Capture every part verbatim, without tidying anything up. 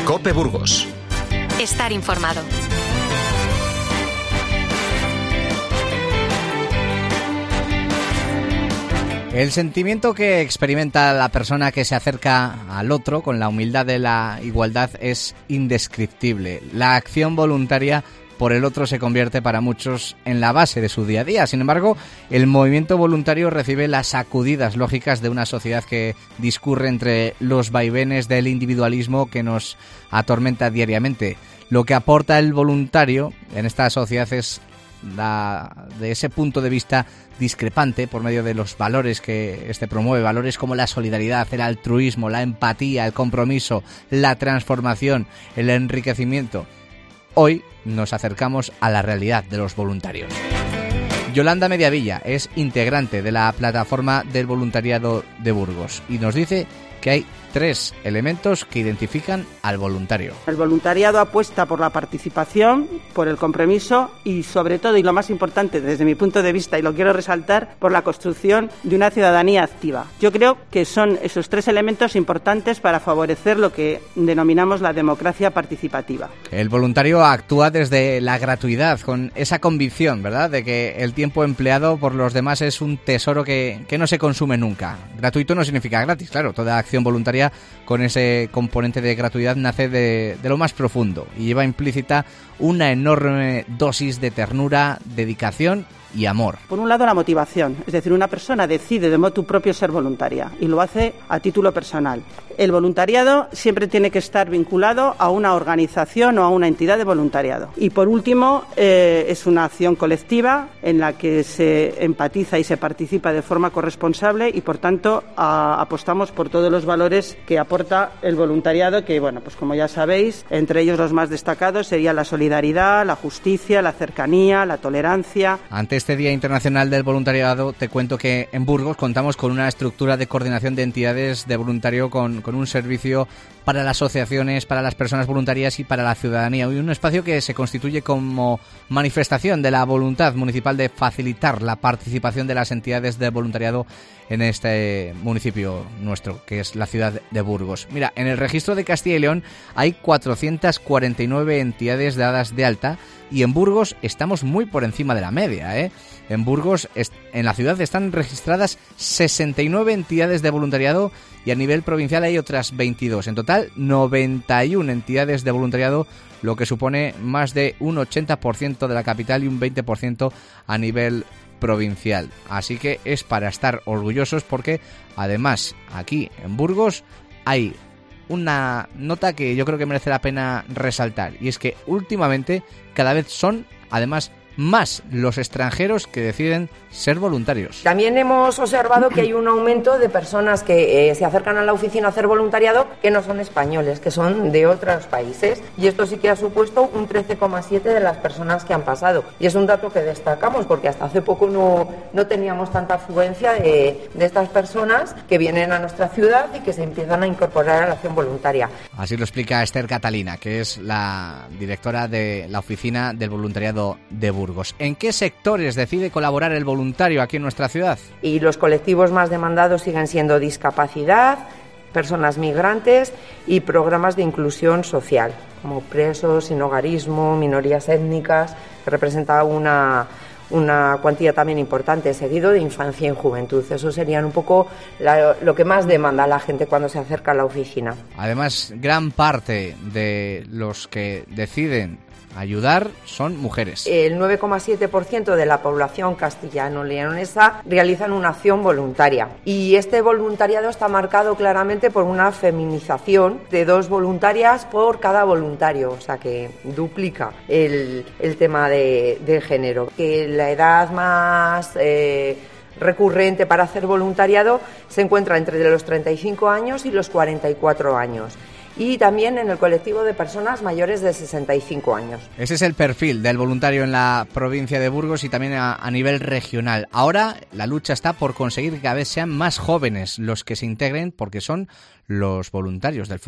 COPE Burgos. Estar informado. El sentimiento que experimenta la persona que se acerca al otro con la humildad de la igualdad es indescriptible. La acción voluntaria por el otro se convierte para muchos en la base de su día a día. Sin embargo, el movimiento voluntario recibe las sacudidas lógicas de una sociedad que discurre entre los vaivenes del individualismo que nos atormenta diariamente. Lo que aporta el voluntario en esta sociedad es la, de ese punto de vista discrepante por medio de los valores que este promueve, valores como la solidaridad, el altruismo, la empatía, el compromiso, la transformación, el enriquecimiento. Hoy nos acercamos a la realidad de los voluntarios. Yolanda Mediavilla es integrante de la plataforma del voluntariado de Burgos y nos dice que hay tres elementos que identifican al voluntario. El voluntariado apuesta por la participación, por el compromiso y sobre todo, y lo más importante desde mi punto de vista, y lo quiero resaltar, por la construcción de una ciudadanía activa. Yo creo que son esos tres elementos importantes para favorecer lo que denominamos la democracia participativa. El voluntario actúa desde la gratuidad, con esa convicción, ¿verdad?, de que el tiempo empleado por los demás es un tesoro que, que no se consume nunca. Gratuito no significa gratis, claro, toda acción voluntaria con ese componente de gratuidad nace de, de lo más profundo y lleva implícita una enorme dosis de ternura, dedicación y amor. Por un lado, la motivación, es decir, una persona decide de motu propio ser voluntaria y lo hace a título personal. El voluntariado siempre tiene que estar vinculado a una organización o a una entidad de voluntariado. Y por último, eh, es una acción colectiva en la que se empatiza y se participa de forma corresponsable y, por tanto, a, apostamos por todos los valores que aporta el voluntariado, que, bueno, pues como ya sabéis, entre ellos los más destacados serían la solidaridad, la justicia, la cercanía, la tolerancia. Ante este Día Internacional del Voluntariado, te cuento que en Burgos contamos con una estructura de coordinación de entidades de voluntariado con, con un servicio para las asociaciones, para las personas voluntarias y para la ciudadanía. Y un espacio que se constituye como manifestación de la voluntad municipal de facilitar la participación de las entidades de voluntariado en este municipio nuestro, que es la ciudad de Burgos. Mira, en el registro de Castilla y León hay cuatrocientas cuarenta y nueve entidades dadas de alta y en Burgos estamos muy por encima de la media, ¿eh? En Burgos, en la ciudad, están registradas sesenta y nueve entidades de voluntariado y a nivel provincial hay otras veintidós. En total, noventa y una entidades de voluntariado, lo que supone más de un ochenta por ciento de la capital y un veinte por ciento a nivel provincial. Así que es para estar orgullosos porque, además, aquí en Burgos hay una nota que yo creo que merece la pena resaltar, y es que últimamente cada vez son, además, más los extranjeros que deciden ser voluntarios. También hemos observado que hay un aumento de personas que eh, se acercan a la oficina a hacer voluntariado que no son españoles, que son de otros países, y esto sí que ha supuesto un trece coma siete de las personas que han pasado, y es un dato que destacamos porque hasta hace poco no, no teníamos tanta afluencia de, de estas personas que vienen a nuestra ciudad y que se empiezan a incorporar a la acción voluntaria. Así lo explica Esther Catalina, que es la directora de la oficina del voluntariado de Burgos. ¿En qué sectores decide colaborar el voluntario aquí en nuestra ciudad? Y los colectivos más demandados siguen siendo discapacidad, personas migrantes y programas de inclusión social, como presos, sinhogarismo, minorías étnicas, que representa una, una cuantía también importante, seguido de infancia y juventud. Eso serían un poco la, lo que más demanda la gente cuando se acerca a la oficina. Además, gran parte de los que deciden ayudar son mujeres. El nueve coma siete por ciento de la población castellano-leonesa realizan una acción voluntaria y este voluntariado está marcado claramente por una feminización de dos voluntarias por cada voluntario, o sea que duplica el, el tema de, de género. Que la edad más eh, recurrente para hacer voluntariado se encuentra entre los treinta y cinco años y los cuarenta y cuatro años. Y también en el colectivo de personas mayores de sesenta y cinco años. Ese es el perfil del voluntario en la provincia de Burgos y también a, a nivel regional. Ahora la lucha está por conseguir que cada vez sean más jóvenes los que se integren porque son los voluntarios del futuro.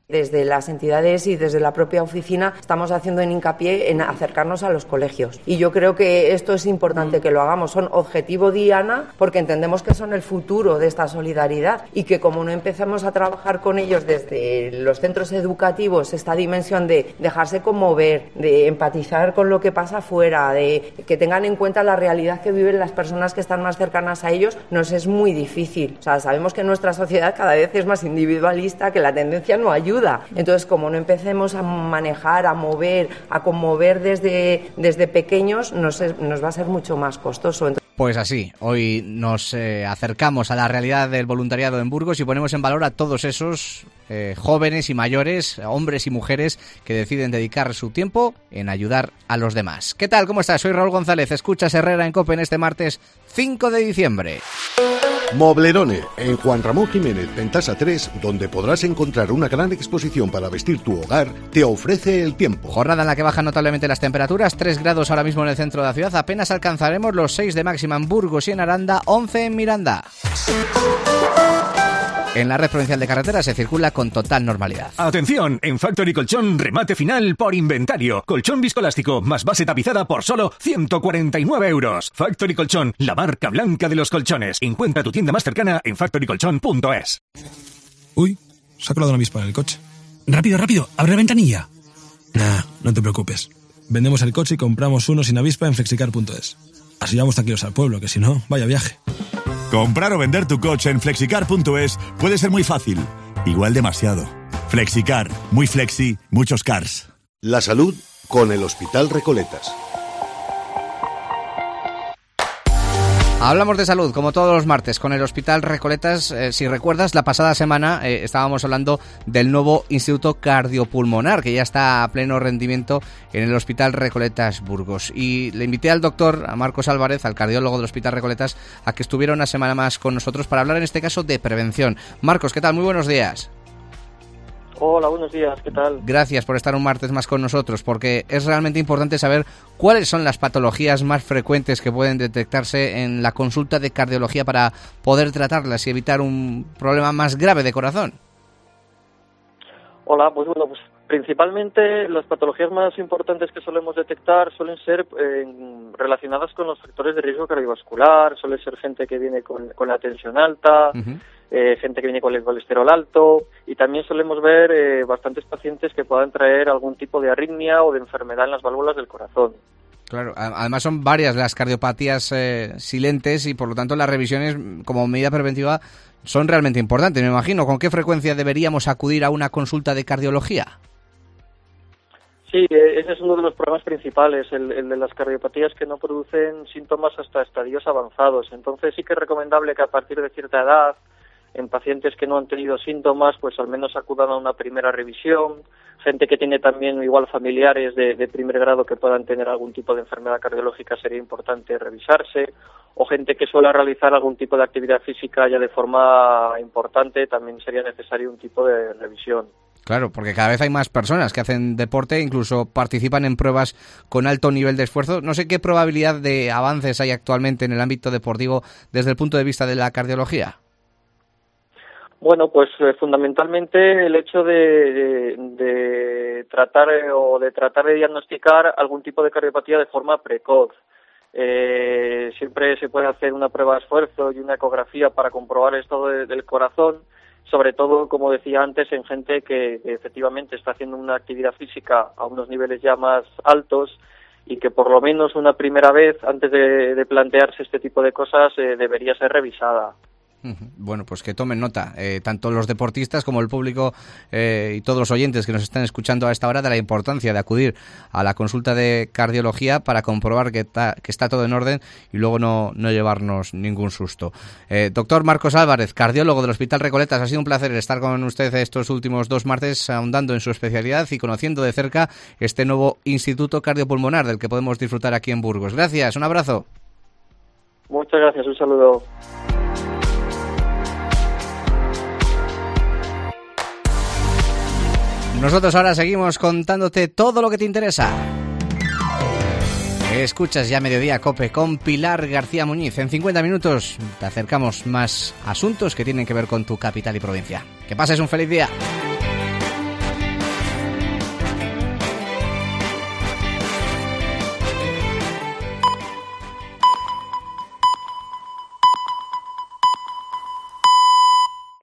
Desde las entidades y desde la propia oficina estamos haciendo en hincapié en acercarnos a los colegios. Y yo creo que esto es importante que lo hagamos. Son objetivo diana porque entendemos que son el futuro de esta solidaridad y que como no empecemos a trabajar con ellos desde los centros educativos, esta dimensión de dejarse conmover, de empatizar con lo que pasa afuera, de que tengan en cuenta la realidad que viven las personas que están más cercanas a ellos, nos es muy difícil. O sea, sabemos que nuestra sociedad cada vez es más individualista, que la tendencia no ayuda. Entonces, como no empecemos a manejar, a mover, a conmover desde, desde pequeños, nos, es, nos va a ser mucho más costoso. Entonces, pues así, hoy nos eh, acercamos a la realidad del voluntariado en Burgos y ponemos en valor a todos esos eh, jóvenes y mayores, hombres y mujeres que deciden dedicar su tiempo en ayudar a los demás. ¿Qué tal? ¿Cómo estás? Soy Raúl González. Escuchas Herrera en COPE en este martes cinco de diciembre. Moblerone, en Juan Ramón Jiménez, Pentasa tres, donde podrás encontrar una gran exposición para vestir tu hogar, te ofrece el tiempo. Jornada en la que bajan notablemente las temperaturas, tres grados ahora mismo en el centro de la ciudad, apenas alcanzaremos los seis de máxima en Burgos y en Aranda, once en Miranda. En la red provincial de carreteras se circula con total normalidad. Atención, en Factory Colchón, remate final por inventario. Colchón viscoelástico más base tapizada por solo ciento cuarenta y nueve euros. Factory Colchón, la marca blanca de los colchones. Encuentra tu tienda más cercana en factory colchón punto es. Uy, se ha colado una avispa en el coche. Rápido, rápido, abre la ventanilla. Nah, no te preocupes. Vendemos el coche y compramos uno sin avispa en flexicar punto es. Así vamos tranquilos al pueblo, que si no, vaya viaje. Comprar o vender tu coche en flexicar punto es puede ser muy fácil, igual demasiado. Flexicar, muy flexi, muchos cars. La salud con el Hospital Recoletas. Hablamos de salud, como todos los martes, con el Hospital Recoletas. Eh, si recuerdas, la pasada semana eh, estábamos hablando del nuevo Instituto Cardiopulmonar, que ya está a pleno rendimiento en el Hospital Recoletas Burgos. Y le invité al doctor, a Marcos Álvarez, al cardiólogo del Hospital Recoletas, a que estuviera una semana más con nosotros para hablar en este caso de prevención. Marcos, ¿qué tal? Muy buenos días. Hola, buenos días, ¿qué tal? Gracias por estar un martes más con nosotros, porque es realmente importante saber cuáles son las patologías más frecuentes que pueden detectarse en la consulta de cardiología para poder tratarlas y evitar un problema más grave de corazón. Hola, pues bueno, pues principalmente las patologías más importantes que solemos detectar suelen ser eh, relacionadas con los factores de riesgo cardiovascular, suele ser gente que viene con, con la tensión alta, uh-huh. eh, gente que viene con el colesterol alto, y también solemos ver eh, bastantes pacientes que puedan traer algún tipo de arritmia o de enfermedad en las válvulas del corazón. Claro, además son varias las cardiopatías eh, silentes y por lo tanto las revisiones como medida preventiva son realmente importantes. Me imagino, ¿con qué frecuencia deberíamos acudir a una consulta de cardiología? Sí, ese es uno de los problemas principales, el, el de las cardiopatías que no producen síntomas hasta estadios avanzados. Entonces sí que es recomendable que a partir de cierta edad, en pacientes que no han tenido síntomas, pues al menos acudan a una primera revisión. Gente que tiene también igual familiares de, de primer grado que puedan tener algún tipo de enfermedad cardiológica, sería importante revisarse. O gente que suele realizar algún tipo de actividad física ya de forma importante, también sería necesario un tipo de revisión. Claro, porque cada vez hay más personas que hacen deporte, incluso participan en pruebas con alto nivel de esfuerzo. No sé qué probabilidad de avances hay actualmente en el ámbito deportivo desde el punto de vista de la cardiología. Bueno, pues eh, fundamentalmente el hecho de, de, de tratar eh, o de tratar de diagnosticar algún tipo de cardiopatía de forma precoz. Eh, siempre se puede hacer una prueba de esfuerzo y una ecografía para comprobar el estado de, del corazón, sobre todo, como decía antes, en gente que, que efectivamente está haciendo una actividad física a unos niveles ya más altos y que por lo menos una primera vez, antes de, de plantearse este tipo de cosas, eh, debería ser revisada. Bueno, pues que tomen nota, eh, tanto los deportistas como el público eh, y todos los oyentes que nos están escuchando a esta hora, de la importancia de acudir a la consulta de cardiología para comprobar que, ta, que está todo en orden y luego no, no llevarnos ningún susto. Eh, doctor Marcos Álvarez, cardiólogo del Hospital Recoletas, ha sido un placer estar con usted estos últimos dos martes ahondando en su especialidad y conociendo de cerca este nuevo Instituto Cardiopulmonar del que podemos disfrutar aquí en Burgos. Gracias, un abrazo. Muchas gracias, un saludo. Nosotros ahora seguimos contándote todo lo que te interesa. Escuchas Ya Mediodía COPE con Pilar García Muñiz. En cincuenta minutos te acercamos más asuntos que tienen que ver con tu capital y provincia. Que pases un feliz día.